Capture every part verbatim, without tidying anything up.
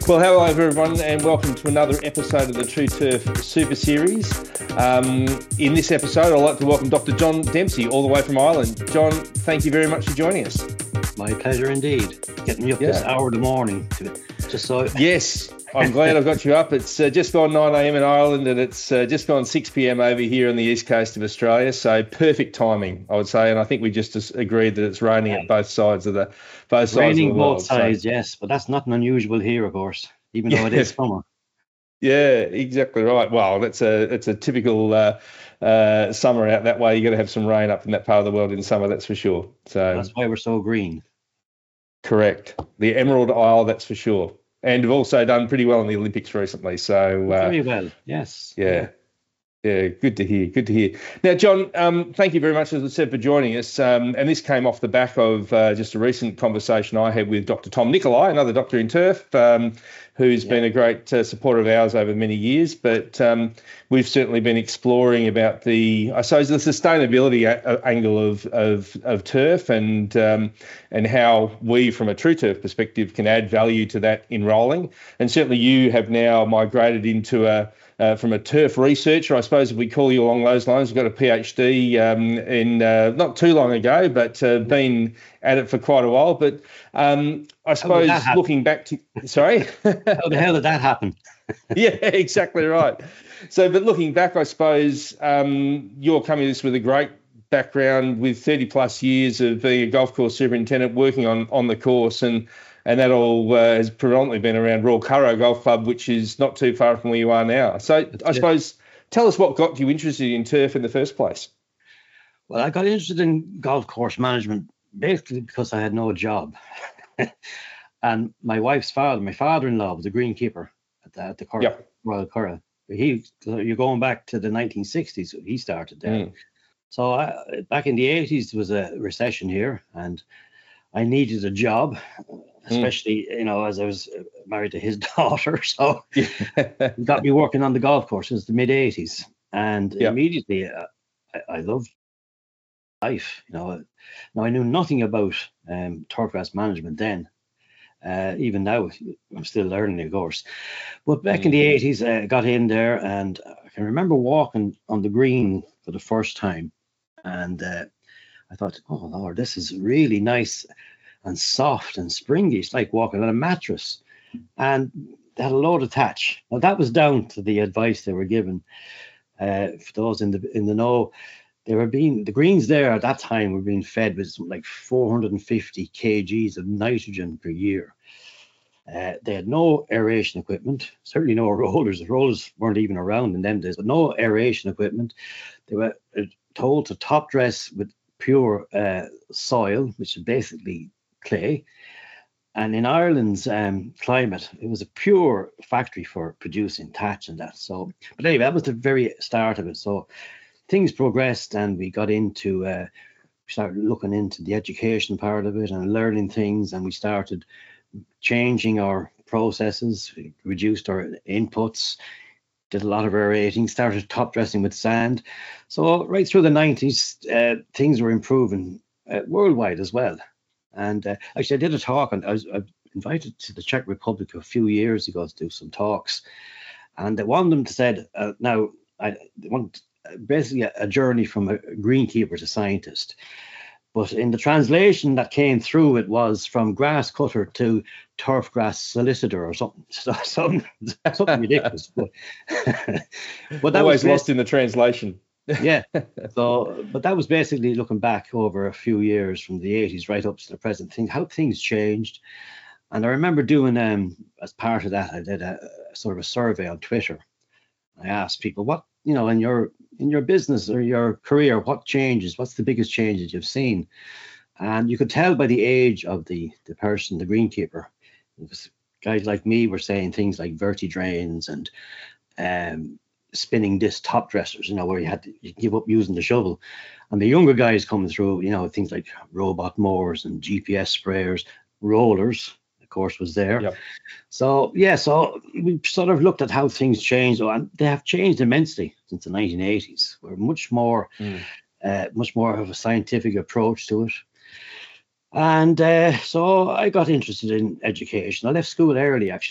Well, hello everyone and welcome to another episode of the True Turf Super Series. Um, in this episode, I'd like to welcome Doctor John Dempsey all the way from Ireland. John, thank you very much for joining us. My pleasure indeed. Getting me up yeah. this hour of the morning. To, just so. Yes, I'm glad I've got you up. It's uh, just gone nine a.m. in Ireland and it's uh, just gone six p.m. over here on the east coast of Australia. So perfect timing, I would say. And I think we just agreed that it's raining at both sides of the both sides Raining of the world. both sides, so. Yes, but that's nothing unusual here, of course, even though it is summer. Yeah, exactly right. Well, that's a it's a typical uh, uh, summer out that way. You got to have some rain up in that part of the world in summer, that's for sure. So that's why we're so green. Correct. The Emerald Isle, that's for sure. And we've also done pretty well in the Olympics recently. So uh, very well, yes. Yeah. yeah. Yeah, good to hear. Good to hear. Now, John, um, thank you very much, as I said, for joining us. Um, and this came off the back of uh, just a recent conversation I had with Doctor Tom Nicolai, another doctor in turf, um, who's yeah. been a great uh, supporter of ours over many years. But um, we've certainly been exploring about the, I suppose, the sustainability a- angle of of, of turf and um, and how we, from a True Turf perspective, can add value to that in rolling. And certainly, you have now migrated into a Uh, from a turf researcher, I suppose, if we call you along those lines. You've got a PhD um, in uh, not too long ago, but uh, been at it for quite a while. But um, I suppose looking back to, sorry? How the hell did that happen? Yeah, exactly right. So, but looking back, I suppose um, you're coming to this with a great background with thirty plus years of being a golf course superintendent, working on, on the course, and And that all uh, has predominantly been around Royal Currow Golf Club, which is not too far from where you are now. So That's I it. suppose, tell us what got you interested in turf in the first place. Well, I got interested in golf course management basically because I had no job. And my wife's father, my father-in-law, was a greenkeeper at the, at the Cur- yep. Royal Currow. He, you're going back to the nineteen sixties, he started there. Mm. So I, back in the eighties, there was a recession here, and I needed a job, especially, mm. you know, as I was married to his daughter. So he got me working on the golf course since the mid eighties. And yep. immediately uh, I, I loved life. You know, now I knew nothing about um, turfgrass management then. Uh, even now, I'm still learning, of course. But back mm. in the eighties, I got in there and I can remember walking on the green for the first time. And uh, I thought, oh, Lord, this is really nice and soft and springy. It's like walking on a mattress. And they had a load attached. Now, that was down to the advice they were given. Uh, for those in the in the know, they were being, the greens there at that time were being fed with something like four hundred fifty kilograms of nitrogen per year. Uh, they had no aeration equipment, certainly no rollers. The rollers weren't even around in them days, but no aeration equipment. They were told to top dress with pure uh, soil, which is basically clay. And in Ireland's um, climate, it was a pure factory for producing thatch and that. So, but anyway, that was the very start of it. So things progressed and we got into, uh, we started looking into the education part of it and learning things. And we started changing our processes, we reduced our inputs, did a lot of aerating, started top dressing with sand. So right through the nineties, uh, things were improving uh, worldwide as well. And uh, actually, I did a talk, and I was, I was invited to the Czech Republic a few years ago to do some talks. And one of them said, uh, now, I want basically a, a journey from a greenkeeper to scientist. But in the translation that came through, it was from grass cutter to turf grass solicitor or something. So, something, something ridiculous. But, but that Always was lost in the translation. Yeah. So, but that was basically looking back over a few years from the eighties right up to the present thing, how things changed. And I remember doing, um, as part of that, I did a, a sort of a survey on Twitter. I asked people, what, you know, in your in your business or your career, what changes? What's the biggest changes you've seen? And you could tell by the age of the the person, the greenkeeper. It was, guys like me were saying things like verti drains and um, spinning disc top dressers, you know, where you had to you give up using the shovel. And the younger guys coming through, you know, things like robot mowers and G P S sprayers, rollers, of course, was there. Yep. So, yeah, so we sort of looked at how things changed, and they have changed immensely since the nineteen eighties. We're much more, mm. uh, much more of a scientific approach to it. And uh, so I got interested in education. I left school early, actually.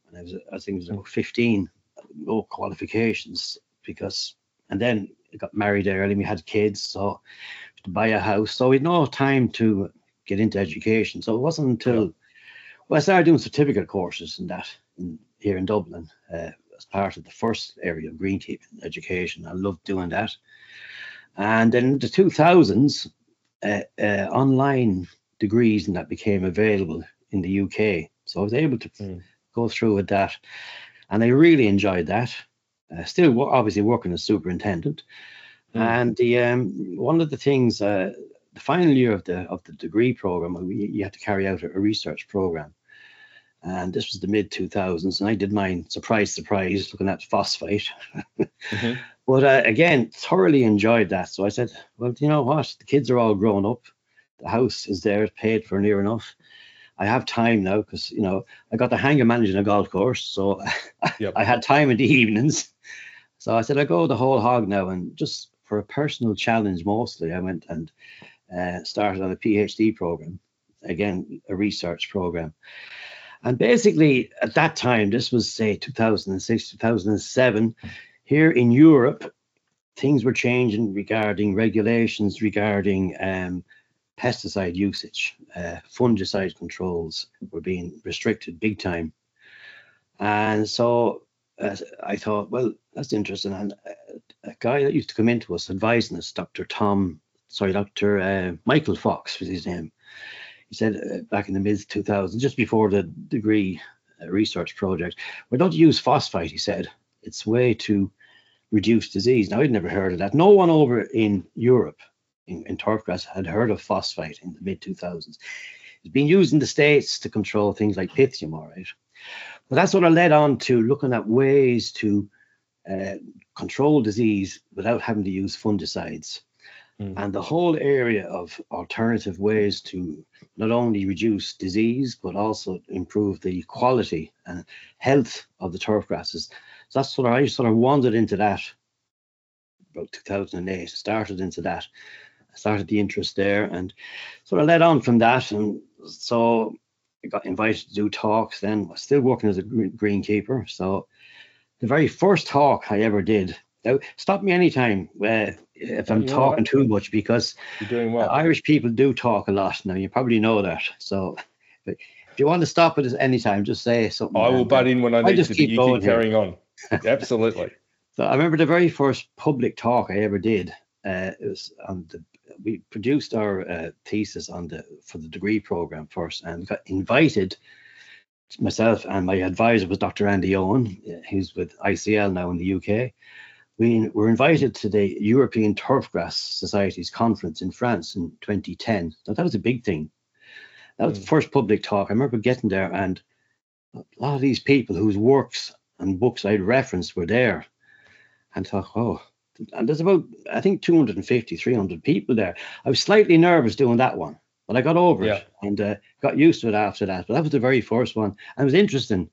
and I was, I think it was about fifteen, no qualifications, because, and then I got married early, we had kids, so to buy a house, so we had no time to get into education. So it wasn't until, yeah. well, I started doing certificate courses and that in, here in Dublin, uh, as part of the first area of greenkeeping education. I loved doing that. And then in the two thousands, uh, uh, online degrees and that became available in the U K. So I was able to mm. go through with that. And I really enjoyed that. Uh, still obviously working as superintendent. Mm. And the um, one of the things, uh, the final year of the of the degree program, we, you had to carry out a, a research program. And this was the mid two thousands, and I did mine, surprise, surprise, looking at phosphate. mm-hmm. But uh, again, thoroughly enjoyed that. So I said, well, you know what? The kids are all grown up. The house is there, paid for near enough. I have time now because, you know, I got the hang of managing a golf course. So yep. I had time in the evenings. So I said, I go the whole hog now. And just for a personal challenge mostly, I went and uh, started on a PhD program. Again, a research program. And basically, at that time, this was, say, two thousand six, two thousand seven, here in Europe, things were changing regarding regulations, regarding um, pesticide usage. Uh, fungicide controls were being restricted big time. And so uh, I thought, well, that's interesting. And a guy that used to come into us advising us, Doctor Tom, sorry, Doctor Uh, Michael Fox was his name. He said uh, back in the mid two thousands, just before the degree uh, research project, we don't use phosphate, he said. It's a way to reduce disease. Now, I'd never heard of that. No one over in Europe, in, in turfgrass, had heard of phosphate in the mid two thousands. It's been used in the States to control things like Pythium, all right. But that sort of led on to looking at ways to uh, control disease without having to use fungicides. Mm. And the whole area of alternative ways to not only reduce disease, but also improve the quality and health of the turf grasses. So that's sort of, I sort of wandered into that about two thousand eight, started into that, started the interest there and sort of led on from that. And so I got invited to do talks then. I was still working as a greenkeeper. So the very first talk I ever did, now, stop me anytime uh, if I'm you talking too much, because you're doing well. Uh, Irish people do talk a lot. Now, you probably know that. So if you want to stop it at any time, just say something. I will butt in when I need just to, keep you going keep carrying on. Absolutely. So I remember the very first public talk I ever did. Uh, it was on the, we produced our uh, thesis on the for the degree program first, and got invited. Myself and my advisor was Doctor Andy Owen, who's with I C L now in the U K. We were invited to the European Turfgrass Society's conference in France in twenty ten. Now, that was a big thing. That was mm. the first public talk. I remember getting there, and a lot of these people whose works and books I'd referenced were there. And thought, oh, and there's about, I think, two hundred fifty, three hundred people there. I was slightly nervous doing that one, but I got over yeah. it and uh, got used to it after that. But that was the very first one. And it was interesting.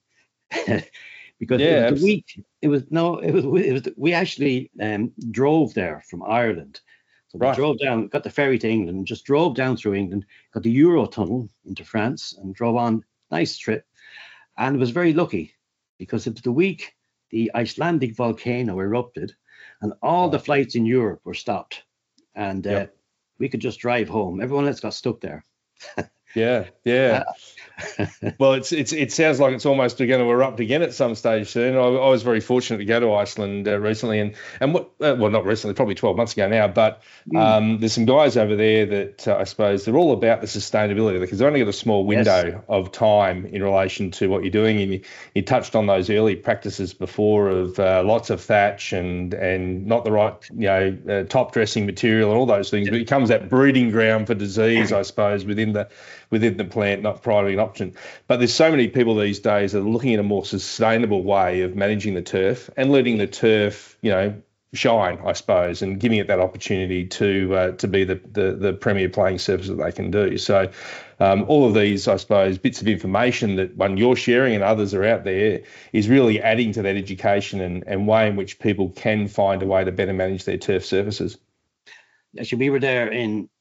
Because yeah, it was the week, it was no, it was it was we actually um, drove there from Ireland. So we right. drove down, got the ferry to England, and just drove down through England, got the Eurotunnel into France, and drove on. Nice trip, and it was very lucky because it was the week the Icelandic volcano erupted, and all oh. the flights in Europe were stopped, and uh, yep. we could just drive home. Everyone else got stuck there. Yeah, yeah. Well, it's it's it sounds like it's almost going to erupt again at some stage soon. I, I was very fortunate to go to Iceland uh, recently, and and what uh, well, not recently, probably twelve months ago now. But um, mm. there's some guys over there that uh, I suppose they're all about the sustainability, because they've only got a small window yes. of time in relation to what you're doing. And you, you touched on those early practices before of uh, lots of thatch and and not the right you know uh, top dressing material and all those things. But it becomes that breeding ground for disease, I suppose, within the within the plant, not providing an option. But there's so many people these days that are looking at a more sustainable way of managing the turf and letting the turf, you know, shine, I suppose, and giving it that opportunity to uh, to be the, the the premier playing surface that they can do. So um, all of these, I suppose, bits of information that one you're sharing and others are out there is really adding to that education and, and way in which people can find a way to better manage their turf surfaces. Actually, we were there in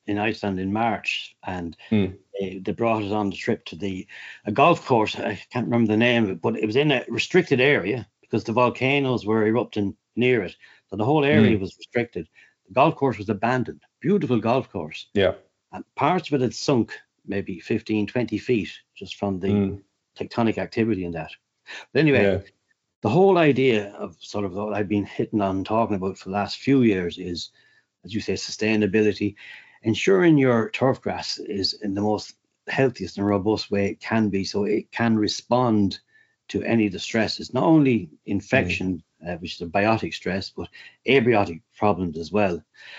in Iceland in March, and mm. they, they brought us on the trip to the a golf course. I can't remember the name of it, but it was in a restricted area because the volcanoes were erupting near it. So the whole area Mm. was restricted. The golf course was abandoned. Beautiful golf course. Yeah. And parts of it had sunk maybe fifteen, twenty feet just from the Mm. tectonic activity in that. But anyway, Yeah. the whole idea of sort of what I've been hitting on and talking about for the last few years is, as you say, sustainability, ensuring your turf grass is in the most healthiest and robust way it can be, so it can respond to any of the stresses, not only infection, mm. uh, which is a biotic stress, but abiotic problems as well.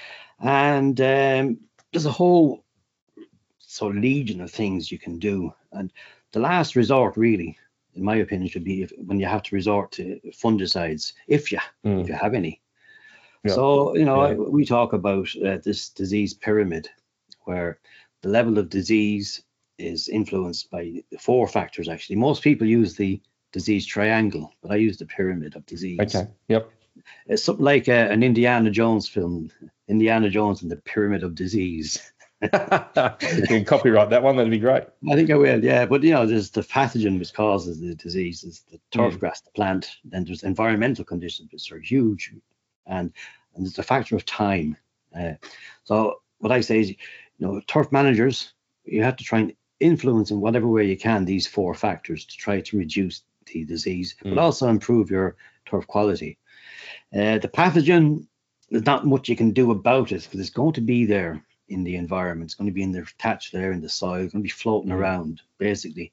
And um, there's a whole sort of legion of things you can do. And the last resort, really, in my opinion, should be if, when you have to resort to fungicides, if you, mm. if you have any. Yeah. So, you know, yeah. we talk about uh, this disease pyramid, where the level of disease is influenced by four factors, actually. Most people use the disease triangle, but I use the pyramid of disease. Okay, yep. It's something like uh, an Indiana Jones film, Indiana Jones and the Pyramid of Disease. You can copyright that one, that'd be great. I think I will, yeah. But, you know, there's the pathogen which causes the disease, there's the turf mm. grass, the plant, then there's environmental conditions, which are huge. And, and there's a factor of time. Uh, so what I say is, you know, turf managers, you have to try and influence in whatever way you can these four factors to try to reduce the disease, mm. but also improve your turf quality. Uh, the pathogen, there's not much you can do about it because it's going to be there in the environment. It's going to be in there, attached there in the soil, it's going to be floating mm. around, basically.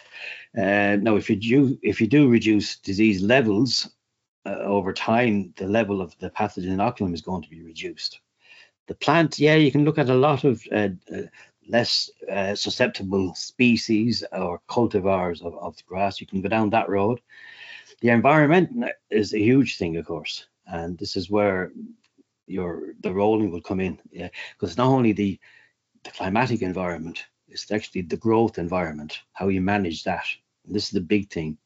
Uh, now, if you do, if you do reduce disease levels uh, over time, the level of the pathogen inoculum is going to be reduced. The plant, yeah, you can look at a lot of uh, uh, less uh, susceptible species or cultivars of, of the grass. You can go down that road. The environment is a huge thing, of course, and this is where your the rolling will come in, yeah, because not only the the climatic environment, it's actually the growth environment, how you manage that. And this is the big thing.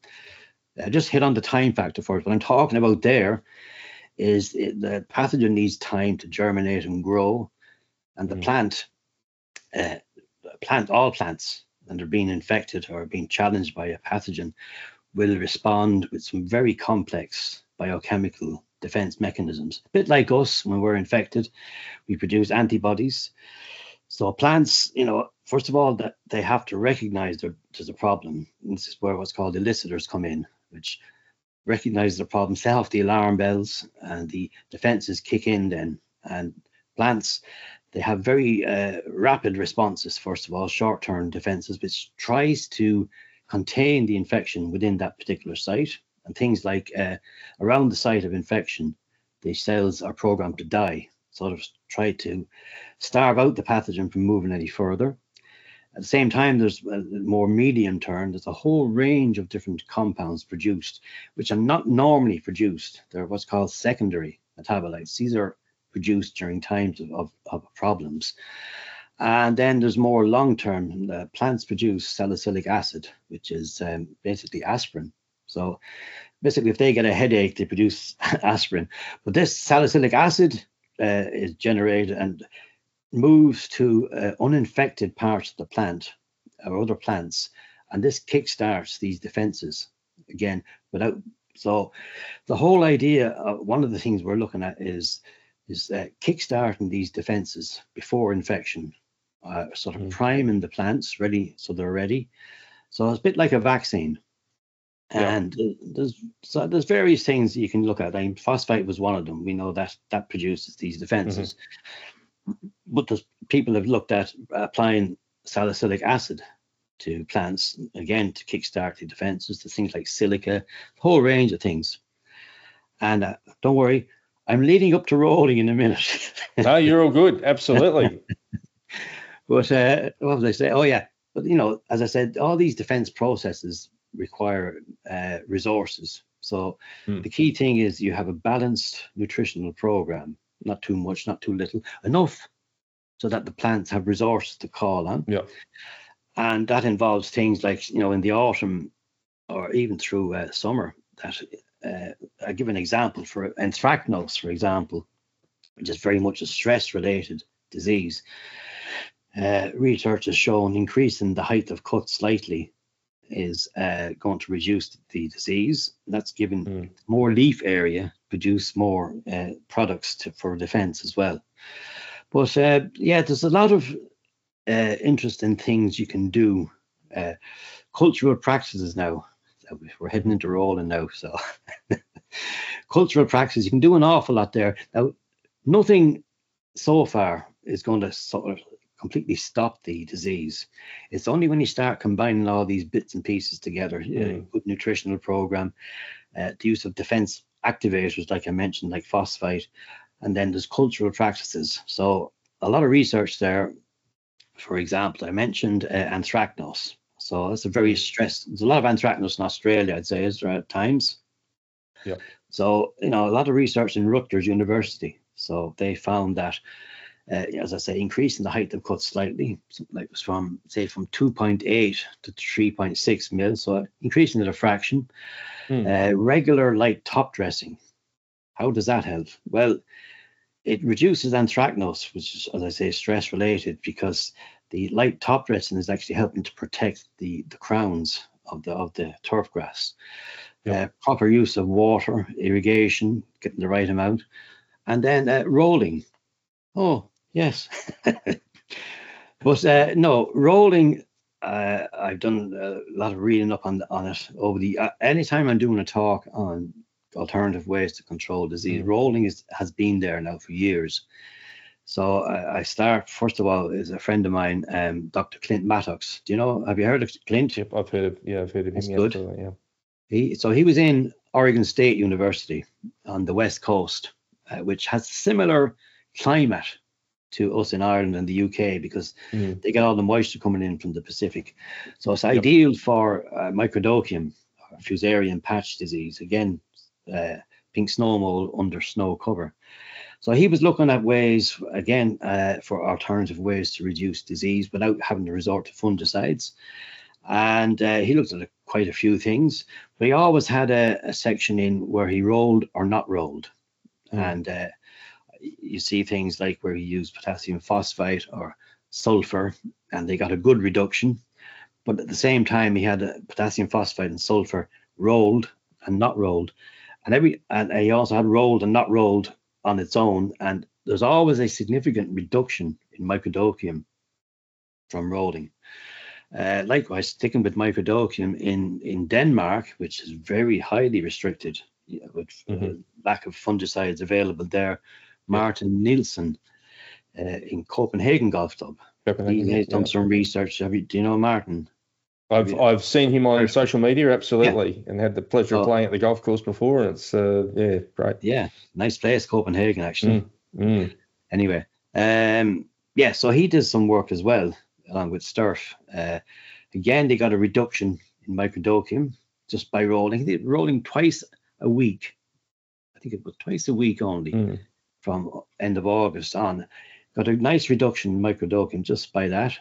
I just hit on the time factor first. What I'm talking about there is it, the pathogen needs time to germinate and grow, and the mm. plant, uh, plant, all plants, and they're being infected or being challenged by a pathogen, will respond with some very complex biochemical defense mechanisms. A bit like us, when we're infected, we produce antibodies. So plants, you know, first of all, that they have to recognize there's a problem. And this is where what's called elicitors come in, which recognize the problem, set off the alarm bells, and the defenses kick in then. And plants, they have very uh, rapid responses, first of all, short-term defenses, which tries to contain the infection within that particular site. And things like uh, around the site of infection, the cells are programmed to die, sort of try to starve out the pathogen from moving any further. At the same time, there's a more medium term, there's a whole range of different compounds produced, which are not normally produced. They're what's called secondary metabolites. These are produced during times of, of, of problems. And then there's more long-term. Uh, plants produce salicylic acid, which is um, basically aspirin. So basically, if they get a headache, they produce aspirin. But this salicylic acid uh, is generated and moves to uh, uninfected parts of the plant or other plants, and this kickstarts these defenses again. Without so, the whole idea of one of the things we're looking at is is uh, kickstarting these defenses before infection, uh, sort of mm. priming the plants ready so they're ready. So it's a bit like a vaccine. And yeah. there's so there's various things you can look at. I mean, phosphate was one of them. We know that that produces these defenses. Mm-hmm. But there's, people have looked at applying salicylic acid to plants, again, to kickstart the defenses, to things like silica, a whole range of things. And uh, don't worry, I'm leading up to rolling in a minute. No, you're all good. Absolutely. But uh, what did I say? Oh, yeah. But, you know, as I said, all these defense processes require uh, resources. So mm. the key thing is you have a balanced nutritional program, not too much, not too little, enough so that the plants have resources to call on. Yeah. And that involves things like, you know, in the autumn or even through uh, summer, that uh, I give an example for anthracnose, for example, which is very much a stress related disease. uh, research has shown increasing the height of cut slightly is uh, going to reduce the disease. That's giving mm. more leaf area, produce more uh, products to, for defense as well. But uh, yeah, there's a lot of uh, interesting things you can do. Uh, cultural practices now. We're heading into rolling now, so cultural practices, you can do an awful lot there. Now, nothing so far is going to sort of completely stop the disease. It's only when you start combining all these bits and pieces together, mm. uh, good nutritional program, uh, the use of defense activators, like I mentioned, like phosphite, and then there's cultural practices. So a lot of research there. For example, I mentioned uh, anthracnose. So that's a very stress. There's a lot of anthracnose in Australia, I'd say, is there at times. Yeah. So, you know, a lot of research in Rutgers University. So they found that, uh, as I say, increasing the height of cut slightly, like it was from, say, from two point eight to three point six mil. So increasing it a fraction. Mm. Uh, regular light top dressing. How does that help? Well, it reduces anthracnose, which is, as I say, stress related, because the light top dressing is actually helping to protect the, the crowns of the of the turf grass. Yep. Uh, proper use of water, irrigation, getting the right amount, and then uh, rolling. Oh, yes. But uh, no, rolling, uh, I've done a lot of reading up on, on it over the, uh, anytime I'm doing a talk on alternative ways to control disease, mm. rolling is, has been there now for years. So I, I start, first of all, is a friend of mine, um, Doctor Clint Mattox. Do you know, have you heard of Clint? Yep, I've heard of, yeah, I've heard of That's him. Good. Yeah, yeah. He, so he was in Oregon State University on the West Coast, uh, which has similar climate to us in Ireland and the U K, because mm. they get all the moisture coming in from the Pacific. So it's ideal yep. for uh, microdochium, or fusarium patch disease, again, uh, pink snow mole under snow cover. So he was looking at ways, again, uh, for alternative ways to reduce disease without having to resort to fungicides. And uh, he looked at quite a few things, but he always had a, a section in where he rolled or not rolled. Mm. And uh, you see things like where he used potassium phosphate or sulfur, and they got a good reduction. But at the same time, he had a potassium phosphate and sulfur rolled and not rolled. And every and he also had rolled and not rolled on its own, and there's always a significant reduction in microdochium from rolling. Uh, likewise, sticking with microdochium in, in Denmark, which is very highly restricted, you know, with mm-hmm. uh, lack of fungicides available there. Martin Nielsen uh, in Copenhagen Golf Club. He has done yeah. some research. Have you, do you know Martin? I've you, I've seen him on social media, absolutely, yeah. and had the pleasure oh. of playing at the golf course before. And it's uh, yeah, great. Yeah, nice place, Copenhagen, actually. Mm. Mm. Anyway, um, yeah, so he did some work as well, along with Sturf. Uh, again, they got a reduction in microdochium just by rolling. They rolling twice a week. I think it was twice a week only mm. from end of August on. Got a nice reduction in microdochium just by that.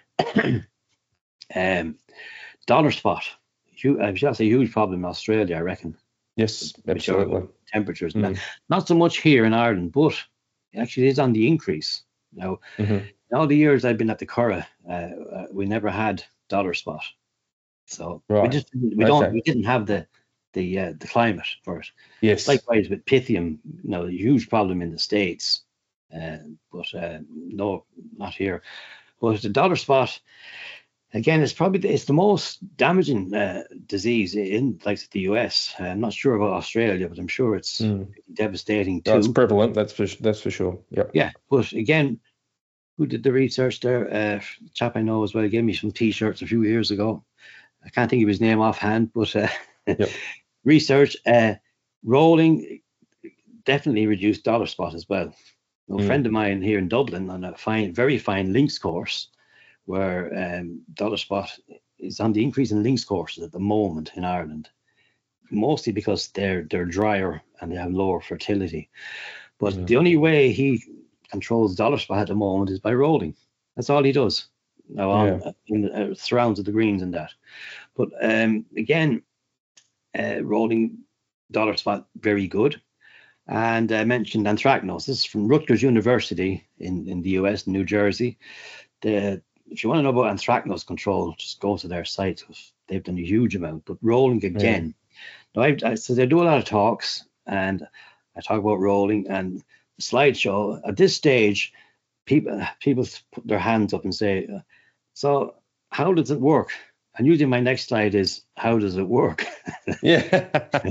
um, dollar spot. Huge, I shall say huge problem in Australia, I reckon. Yes, absolutely. Temperatures. Mm. Not so much here in Ireland, but it actually is on the increase. Now, mm-hmm. in all the years I've been at the Curragh, uh, uh, we never had dollar spot. So right. we just we okay. don't we didn't have the the uh, the climate for it. Yes. Likewise with Pythium, you know, a huge problem in the States, uh, but uh, no, not here. But the dollar spot, again, it's probably the, it's the most damaging uh, disease in like the U S. Uh, I'm not sure about Australia, but I'm sure it's mm. devastating too. That's prevalent. That's for that's for sure. Yep. Yeah, but again, who did the research there? Uh, chap I know as well gave me some T-shirts a few years ago. I can't think of his name offhand, but uh, yep. research uh, rolling definitely reduced dollar spot as well. A mm. friend of mine here in Dublin on a fine, very fine links course, where um, dollar spot is on the increase in links courses at the moment in Ireland, mostly because they're they're drier and they have lower fertility. But mm. the only way he controls dollar spot at the moment is by rolling. That's all he does. Now on yeah. in the uh, surrounds of the greens and that. But um, again, uh, rolling dollar spot very good. And I mentioned anthracnose. This is from Rutgers University in, in the U S, New Jersey. the if you want to know about anthracnose control, just go to their site. They've done a huge amount. But rolling again, yeah. now I, I, so they do a lot of talks, and I talk about rolling and the slideshow. At this stage, people people put their hands up and say, "So how does it work?" And usually my next slide is, "How does it work?" Yeah,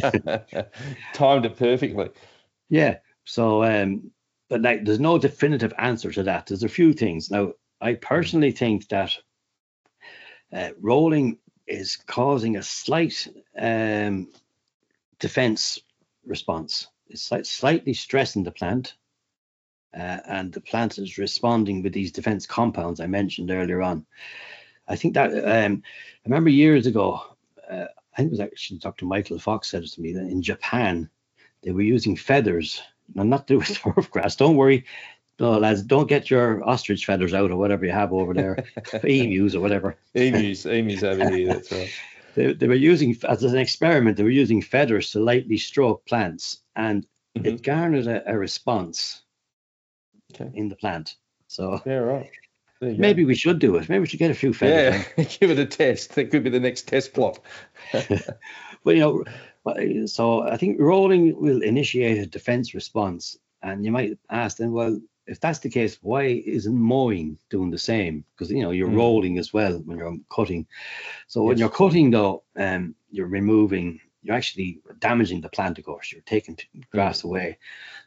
timed it perfectly. Yeah. So, um, but like, there's no definitive answer to that. There's a few things. Now, I personally think that uh, rolling is causing a slight um, defense response. It's like slightly stressing the plant, uh, and the plant is responding with these defense compounds I mentioned earlier on. I think that um, I remember years ago, uh, I think it was actually Doctor Michael Fox said it to me that in Japan they were using feathers. Now, not to do with turf grass. Don't worry, no, lads. Don't get your ostrich feathers out or whatever you have over there, emus or whatever. Emus, emus over here. That's right. They, they were using, as an experiment, they were using feathers to lightly stroke plants, and mm-hmm. it garnered a, a response okay. in the plant. So yeah, right. Maybe go. we should do it. Maybe we should get a few feathers. Yeah, give it a test. That could be the next test plot. Well, you know. So I think rolling will initiate a defense response. And you might ask then, well, if that's the case, why isn't mowing doing the same? Because, you know, you're mm. rolling as well when you're cutting. So yes. when you're cutting, though, um, you're removing, you're actually damaging the plant, of course. You're taking grass away.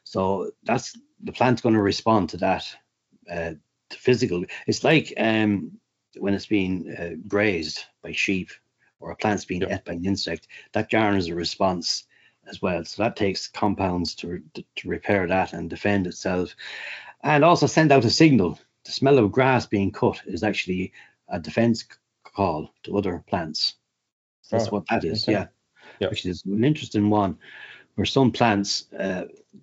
So that's, the plant's going to respond to that uh, physical. It's like um, when it's being uh, grazed by sheep, or a plant's being yep. ate by an insect, that garners a response as well. So that takes compounds to, to repair that and defend itself, and also send out a signal. The smell of grass being cut is actually a defense call to other plants. So that's oh, what that is. Okay. Yeah, yep. Which is an interesting one, where some plants, uh,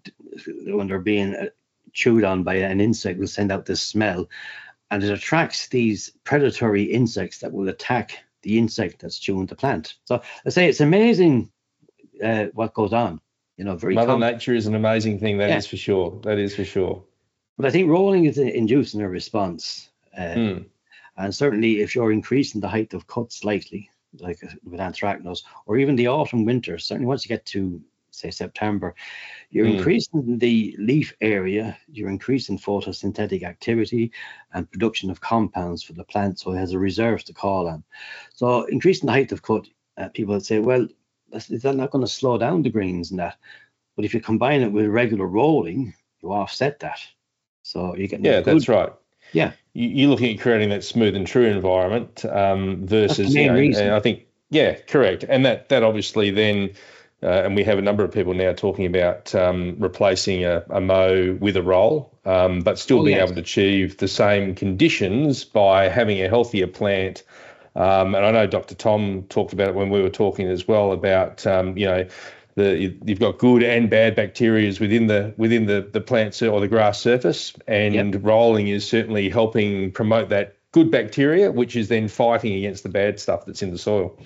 when they're being chewed on by an insect, will send out this smell, and it attracts these predatory insects that will attack the insect that's chewing the plant. So I say it's amazing uh, what goes on. You know, very Mother Nature is an amazing thing. That yeah. is for sure. That is for sure. But I think rolling is inducing a response, uh, mm. and certainly if you're increasing the height of cut slightly, like with anthracnose, or even the autumn winter, certainly once you get to say September, you're mm. increasing the leaf area, you're increasing photosynthetic activity and production of compounds for the plant, so it has a reserve to call on. So increasing the height of cut, uh, people would say, well, that's, is that not going to slow down the greens and that? But if you combine it with regular rolling, you offset that. So you get yeah, that's right. Yeah, you're looking at creating that smooth and true environment um, versus. That's the main you know, reason. And I think yeah, correct, and that that obviously then. Uh, and we have a number of people now talking about um, replacing a, a mow with a roll, um, but still oh, being yes. able to achieve the same conditions by having a healthier plant. Um, and I know Doctor Tom talked about it when we were talking as well about, um, you know, the you've got good and bad bacteria within the within the, the plant or the grass surface, and yep. rolling is certainly helping promote that good bacteria, which is then fighting against the bad stuff that's in the soil.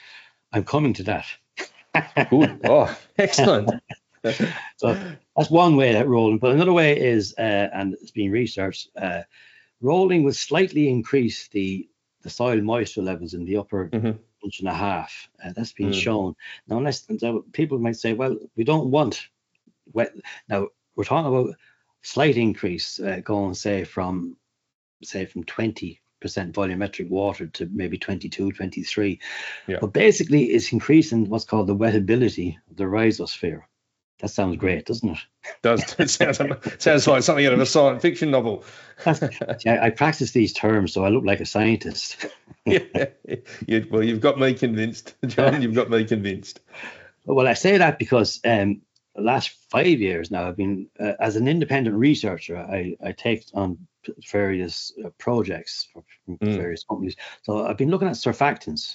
I'm coming to that. Good. Oh, excellent. So that's one way that rolling, but another way is, uh, and it's been researched, uh, rolling will slightly increase the the soil moisture levels in the upper mm-hmm. inch and a half. Uh, that's been mm. shown. Now, unless so people might say, well, we don't want wet. Now we're talking about slight increase, uh, going say from say from twenty percent volumetric water to maybe twenty-two, twenty-three. Yeah. But basically it's increasing what's called the wettability of the rhizosphere. That sounds great, doesn't it? Does. It sounds, sounds like something out of a science fiction novel. Yeah, I practice these terms, so I look like a scientist. Yeah. You, well, you've got me convinced, John. You've got me convinced. Well, I say that because um, the last five years now, I've been, uh, as an independent researcher, I, I take on various uh, projects from mm. various companies. So I've been looking at surfactants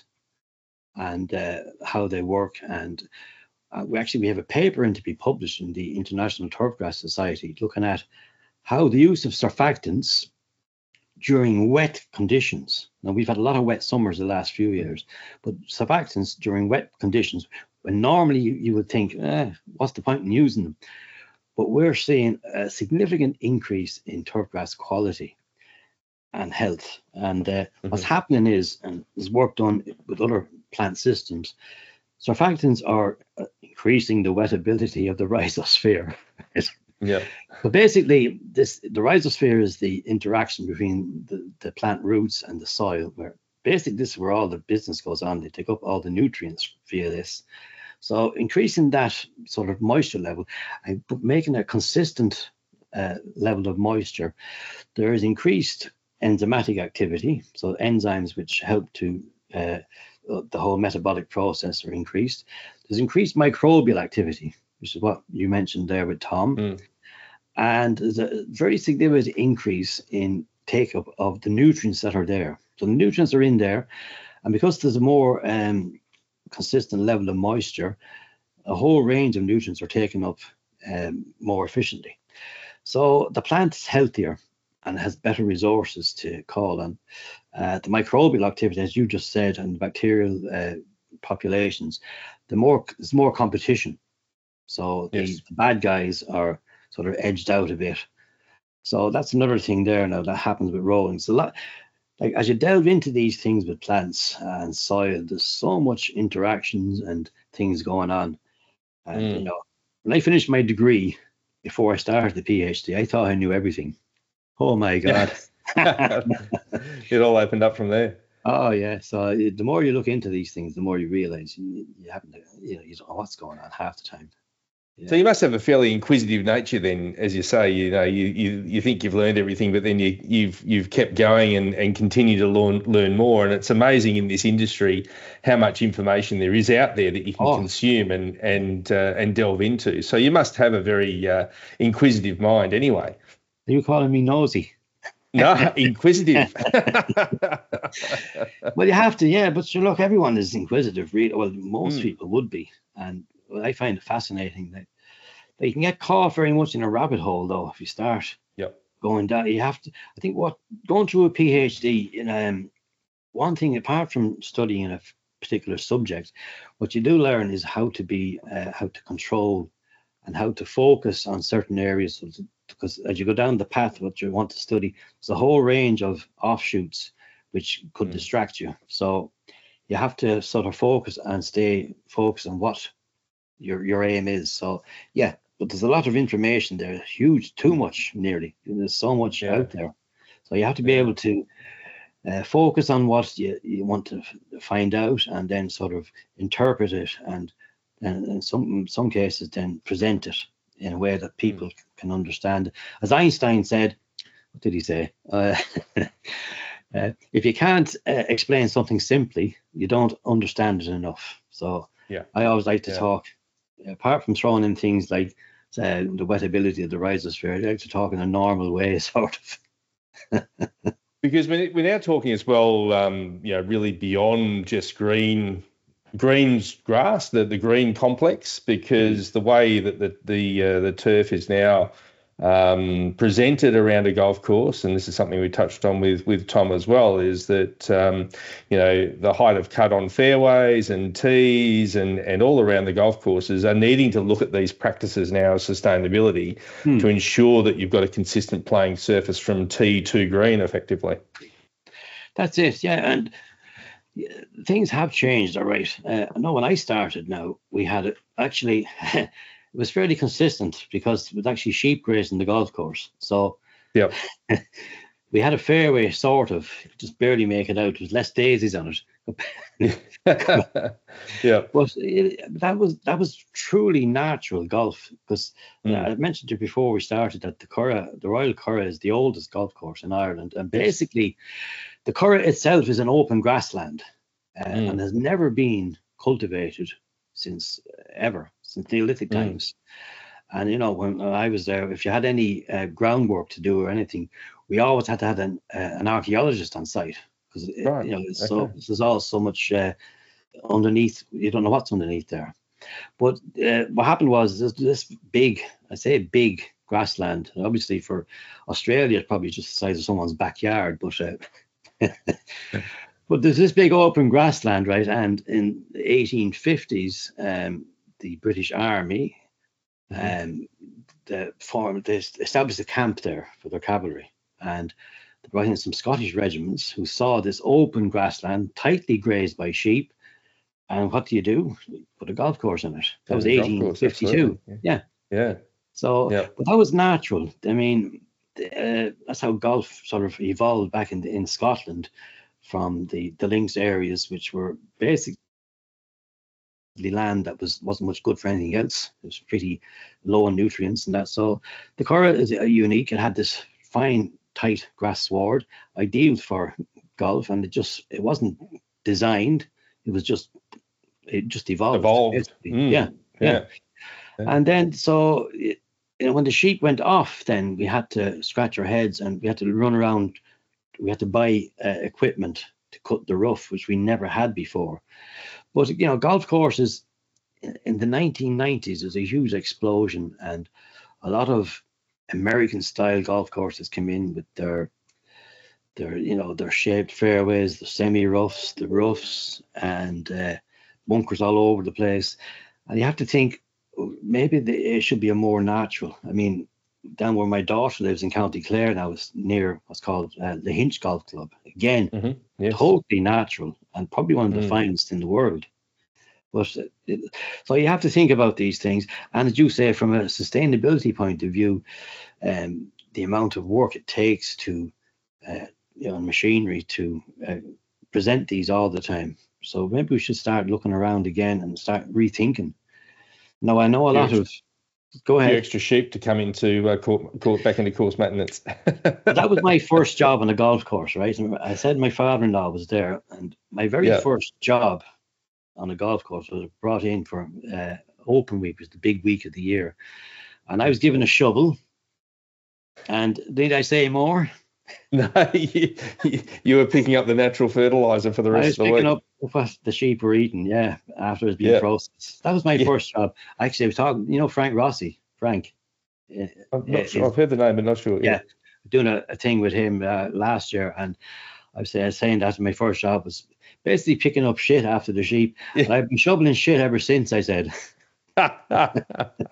and uh, how they work. And uh, we actually we have a paper in to be published in the International Turfgrass Society looking at how the use of surfactants during wet conditions. Now, we've had a lot of wet summers the last few years, but surfactants during wet conditions, when normally you, you would think, eh, what's the point in using them? But we're seeing a significant increase in turfgrass quality. and health. And uh, Mm-hmm. what's happening is, and there's work done with other plant systems, surfactants are increasing the wettability of the rhizosphere. Yeah. So basically, this the rhizosphere is the interaction between the, the plant roots and the soil, where basically this is where all the business goes on. They take up all the nutrients via this. So increasing that sort of moisture level and making a consistent uh, level of moisture, there is increased enzymatic activity. So enzymes which help to uh, the whole metabolic process are increased. There's increased microbial activity, which is what you mentioned there with Tom. Mm. And there's a very significant increase in take-up of the nutrients that are there. So the nutrients are in there, and because there's a more um, consistent level of moisture, a whole range of nutrients are taken up um, more efficiently. So the plant is healthier and has better resources to call on. Uh, the microbial activity, as you just said, and bacterial uh, populations, the more there's more competition. So the, Yes. the bad guys are sort of edged out a bit. So that's another thing there now that happens with rolling. So lot, like as you delve into these things with plants and soil, there's so much interactions and things going on. And Mm. you know, when I finished my degree, before I started the PhD, I thought I knew everything. Oh my God. It all opened up from there. Oh yeah. So the more you look into these things, the more you realize you, you haven't, you know, you don't know what's going on half the time. Yeah. So you must have a fairly inquisitive nature then, as you say. You know, you you, you think you've learned everything, but then you, you've you've kept going and, and continue to learn learn more. And it's amazing in this industry how much information there is out there that you can oh. consume and and uh, and delve into. So you must have a very uh, inquisitive mind, anyway. Are you calling me nosy? No, inquisitive. Well, you have to, yeah. But you look, everyone is inquisitive, really. Well, most mm. people would be, and I find it fascinating that, that you can get caught very much in a rabbit hole, though, if you start yep. going down. You have to, I think, what going through a PhD, in um, one thing apart from studying a particular subject, what you do learn is how to be, uh, how to control, and how to focus on certain areas. Because as you go down the path, what you want to study, there's a whole range of offshoots which could mm. distract you. So you have to sort of focus and stay focused on what your your aim is. So yeah, but there's a lot of information there, huge, too much nearly. There's so much yeah. out there. So you have to be yeah. able to uh, focus on what you, you want to f- find out, and then sort of interpret it, and and in some in some cases then present it in a way that people mm. can understand. As Einstein said, what did he say? Uh, uh, if you can't uh, explain something simply, you don't understand it enough. So yeah, I always like to yeah. talk, apart from throwing in things like uh, the wettability of the rhizosphere, I like to talk in a normal way, sort of. Because we're now talking as well, um, you know, really beyond just green. Green's grass, the, the green complex, because the way that the the, uh, the turf is now um, presented around a golf course, and this is something we touched on with with Tom as well, is that um, you know the height of cut on fairways and tees and and all around the golf courses are needing to look at these practices now of sustainability hmm. to ensure that you've got a consistent playing surface from tee to green effectively. That's it, yeah, and. Things have changed, all right. Uh, I know when I started now, we had it actually, it was fairly consistent because it was actually sheep grazing the golf course. So yeah, we had a fairway, sort of, just barely make it out. There was less daisies on it. yeah, but it, that was that was truly natural golf, because mm. uh, I mentioned to you before we started that the Curragh, the Royal Curragh, is the oldest golf course in Ireland, and basically the Curragh itself is an open grassland uh, mm. and has never been cultivated since uh, ever, since Neolithic mm. times. And, you know, when I was there, if you had any uh, groundwork to do or anything, we always had to have an, uh, an archaeologist on site, because, right. you know, it's okay. so, there's all so much uh, underneath. You don't know what's underneath there. But uh, what happened was this, this big, I say big grassland, and obviously for Australia, it's probably just the size of someone's backyard, but uh, but there's this big open grassland, right? And in the eighteen fifties, um, the British Army um, the formed, they established a camp there for their cavalry, and They brought in some Scottish regiments who saw this open grassland, tightly grazed by sheep. And what do you do? Put a golf course in it. That was eighteen fifty-two. Yeah. yeah. Yeah. So, yeah. but that was natural. I mean, uh, that's how golf sort of evolved back in the, in Scotland from the, the links areas, which were basically land that was wasn't much good for anything else. It was pretty low in nutrients and that. So the Curragh is unique. It had this fine, tight grass sward, ideal for golf, and it just it wasn't designed. It was just it just evolved. Evolved. Mm. Yeah, yeah, yeah. Yeah. And then so it, you know, when the sheep went off, then we had to scratch our heads and we had to run around. We had to buy uh, equipment to cut the rough, which we never had before. But, you know, golf courses in the nineteen nineties, there's a huge explosion, and a lot of American-style golf courses came in with their, their, you know, their shaped fairways, the semi-roughs, the roughs, and uh, bunkers all over the place. And you have to think, maybe the, it should be a more natural. I mean, down where my daughter lives in County Clare now, is near what's called uh, the Hinch Golf Club. Again, mm-hmm. yes. totally natural and probably one of the mm. finest in the world. But it, so you have to think about these things. And as you say, from a sustainability point of view, um, the amount of work it takes to, uh, you know, machinery to uh, present these all the time. So maybe we should start looking around again and start rethinking. Now, I know a lot of. Go ahead. A few extra sheep to come into uh, court, court, back into course maintenance. That was my first job on a golf course, right? And I said my father-in-law was there, and my very yeah. first job on a golf course was brought in for uh, Open Week, was the big week of the year, and I was given a shovel. And did I say more? No, you, you were picking up the natural fertilizer for the rest of the week. I was picking up what the sheep were eating, yeah, after it's being yeah. processed. That was my yeah. first job. Actually, I was talking, you know, Frank Rossi, Frank. I'm not uh, sure. I've heard the name, but not sure. Yeah, yeah. doing a, a thing with him uh, last year, and I was saying, saying that my first job was basically picking up shit after the sheep. Yeah. And I've been shoveling shit ever since, I said. But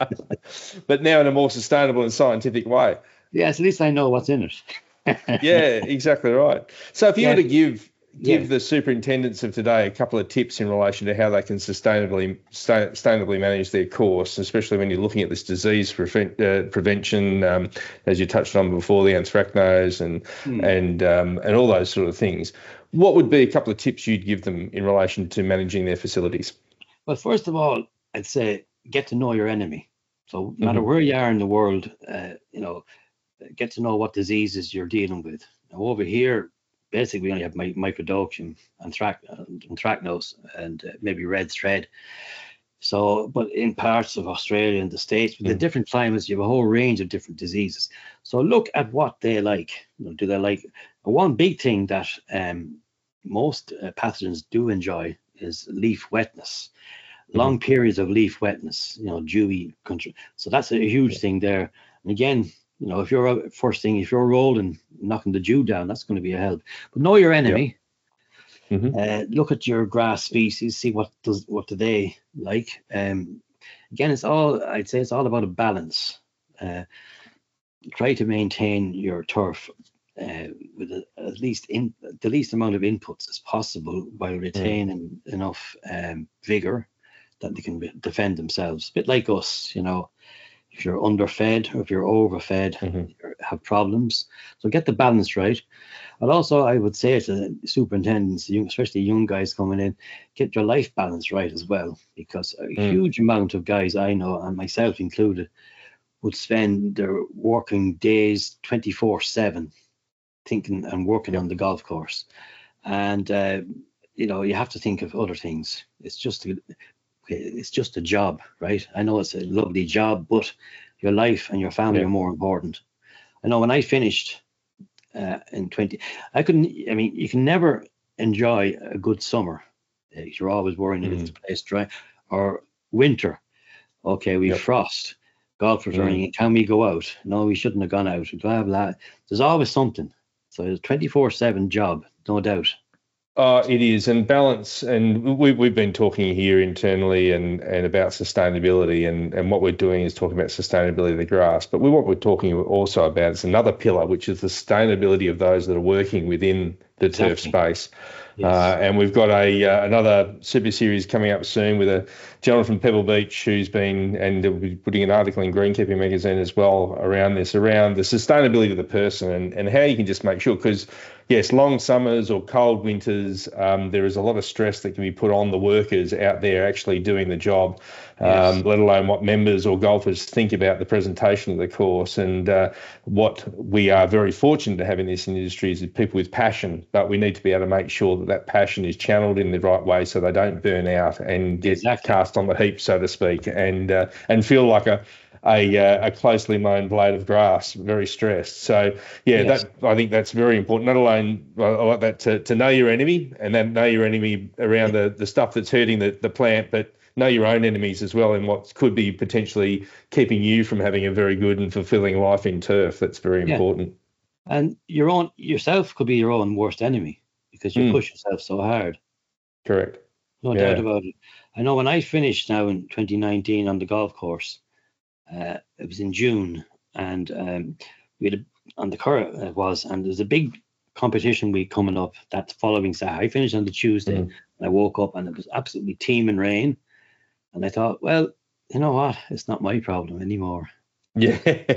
now in a more sustainable and scientific way. Yes, at least I know what's in it. Yeah, exactly right. So if you yeah. were to give give yeah. the superintendents of today a couple of tips in relation to how they can sustainably sustainably manage their course, especially when you're looking at this disease prevent, uh, prevention, um, as you touched on before, the anthracnose and mm. and um, and all those sort of things, what would be a couple of tips you'd give them in relation to managing their facilities? Well, first of all, I'd say get to know your enemy. So no matter mm-hmm. where you are in the world, uh, you know, get to know what diseases you're dealing with. Now over here, basically we only have my, microdocium, anthrac- anthracnose, and uh, maybe red thread. So, but in parts of Australia and the States, with mm. the different climates, you have a whole range of different diseases. So look at what they like. You know, do they like? One big thing that um, most uh, pathogens do enjoy is leaf wetness. Long mm-hmm. periods of leaf wetness, you know, dewy country. So that's a huge yeah. thing there. And again, you know, if you're first thing, if you're rolling, knocking the dew down, that's going to be a help. But know your enemy. Yeah. Mm-hmm. Uh, look at your grass species. See what does what do they like. Um, again, it's all I'd say it's all about a balance. Uh, try to maintain your turf uh, with a, at least in the least amount of inputs as possible, while retaining mm. enough um, vigor that they can be, defend themselves. A bit like us, you know. If you're underfed or if you're overfed, mm-hmm. you have problems. So get the balance right. And also, I would say to superintendents, especially young guys coming in, get your life balance right as well, because a mm. huge amount of guys I know, and myself included, would spend their working days twenty-four seven thinking and working on the golf course. And, uh, you know, you have to think of other things. It's just a, it's just a job, right? I know it's a lovely job, but your life and your family yeah. are more important. I know when I finished uh, in twenty, I couldn't, I mean, you can never enjoy a good summer. You're always worrying mm. if the place dry. Or winter. Okay, we yep. frost. Golfers are mm. can we go out? No, we shouldn't have gone out. Blah, blah. There's always something. So it's a twenty-four seven job, no doubt. Oh, it is, and balance, and we, we've been talking here internally and, and about sustainability, and, and what we're doing is talking about sustainability of the grass. But we, what we're talking also about is another pillar, which is the sustainability of those that are working within the Exactly. turf space. Yes. Uh, and we've got a uh, another super series coming up soon with a gentleman from Pebble Beach who's been, and we'll be putting an article in Greenkeeping magazine as well around this, around the sustainability of the person and, and how you can just make sure, because yes, long summers or cold winters, um, there is a lot of stress that can be put on the workers out there actually doing the job, um, yes. let alone what members or golfers think about the presentation of the course. And uh, what we are very fortunate to have in this industry is people with passion, but we need to be able to make sure that that passion is channeled in the right way so they don't burn out and get exactly. cast on the heap, so to speak, and uh, and feel like a A, uh, a closely mown blade of grass, very stressed. So, yeah, yes. that I think that's very important. Not alone I like that to, to know your enemy, and then know your enemy around the, the stuff that's hurting the, the plant, but know your own enemies as well, and what could be potentially keeping you from having a very good and fulfilling life in turf. That's very yeah. important. And your own yourself could be your own worst enemy because you mm. push yourself so hard. Correct. No yeah. doubt about it. I know when I finished now in twenty nineteen on the golf course, Uh, it was in June, and um, we had a, on the Curragh it was, and there's a big competition week coming up that following Saturday. I finished on the Tuesday, mm. and I woke up and it was absolutely teeming rain, and I thought, well, you know what, it's not my problem anymore. Yeah,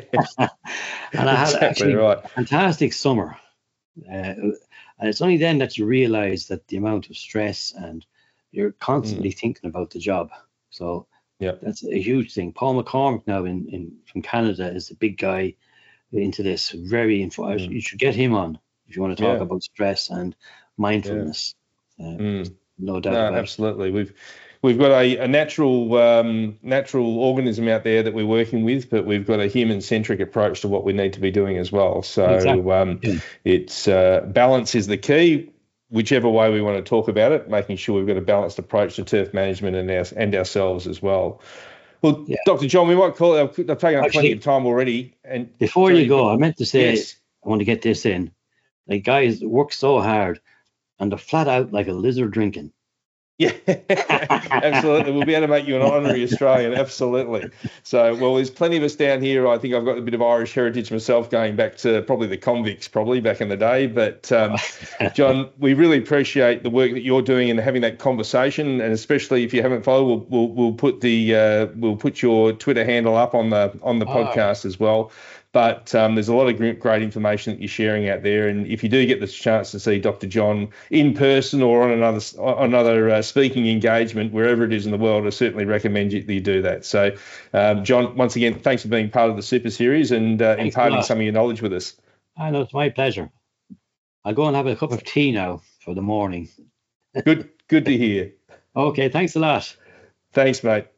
and I had exactly actually right. a fantastic summer, uh, and it's only then that you realise that the amount of stress and you're constantly mm. thinking about the job. So. Yeah, that's a huge thing. Paul McCormick now in, in from Canada is the big guy into this. Very info. Mm. You should get him on if you want to talk yeah. about stress and mindfulness. Yeah. Uh, mm. No doubt. No, about absolutely. It. We've we've got a, a natural um, natural organism out there that we're working with, but we've got a human centric approach to what we need to be doing as well. So exactly. um, yeah. it's uh, balance is the key. Whichever way we want to talk about it, making sure we've got a balanced approach to turf management and our, and ourselves as well. Well, yeah. Doctor John, we might call it, I've taken up Actually, plenty of time already. And before you go, I meant to say, yes. I want to get this in. Like, guys work so hard and they're flat out like a lizard drinking. Yeah, absolutely. We'll be able to make you an honorary Australian, absolutely. So, well, there's plenty of us down here. I think I've got a bit of Irish heritage myself, going back to probably the convicts, probably back in the day. But, um, John, we really appreciate the work that you're doing and having that conversation. And especially if you haven't followed, we'll we'll, we'll put the uh, we'll put your Twitter handle up on the on the oh. podcast as well. But um, there's a lot of great information that you're sharing out there. And if you do get the chance to see Doctor John in person or on another another uh, speaking engagement, wherever it is in the world, I certainly recommend you, that you do that. So, um, John, once again, thanks for being part of the Super Series and uh, imparting some of your knowledge with us. I know, it's my pleasure. I'll go and have a cup of tea now for the morning. Good, good to hear. Okay, thanks a lot. Thanks, mate.